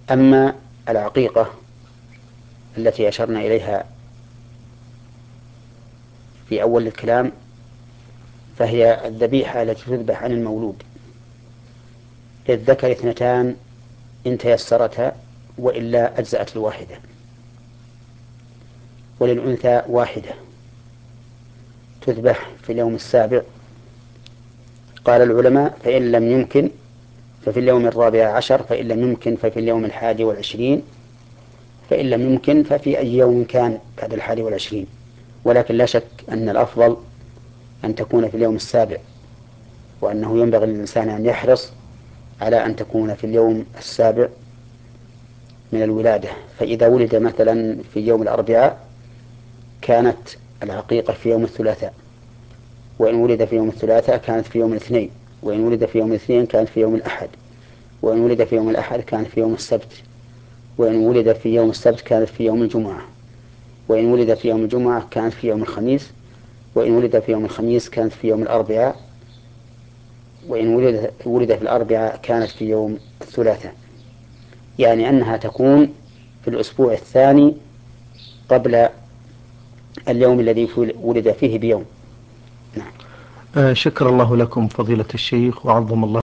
أما العقيقة التي أشرنا إليها في أول الكلام فهي الذبيحة التي تذبح عن المولود، للذكر اثنتان إن تيسرتا وإلا أجزأت الواحدة، وللأنثى واحدة تذبح في اليوم السابع. قال العلماء فإن لم يمكن ففي اليوم الرابع عشر، فإن لم يمكن ففي اليوم 21، فإن لم يمكن ففي أي يوم كان بعد 21. ولكن لا شك أن الأفضل أن تكون في اليوم السابع، وأنه ينبغي للإنسان أن يحرص على أن تكون في اليوم السابع من الولادة. فإذا ولد مثلا في يوم الأربعاء كانت العقيقة في يوم الثلاثاء، وإن ولد في يوم الثلاثاء كانت في يوم الاثنين، وإن ولد في يوم الاثنين كانت في يوم الأحد، وإن ولد في يوم الأحد كانت في يوم السبت، وإن ولد في يوم السبت كانت في يوم الجمعة، وإن ولد في يوم الجمعة كانت في يوم الخميس، وإن ولد في يوم الخميس كانت في يوم الأربعاء، وإن ولد في الأربعاء كانت في يوم الثلاثاء. يعني أنها تكون في الأسبوع الثاني قبل اليوم الذي ولد فيه بيوم. نعم. شكر الله لكم فضيلة الشيخ وعظم الله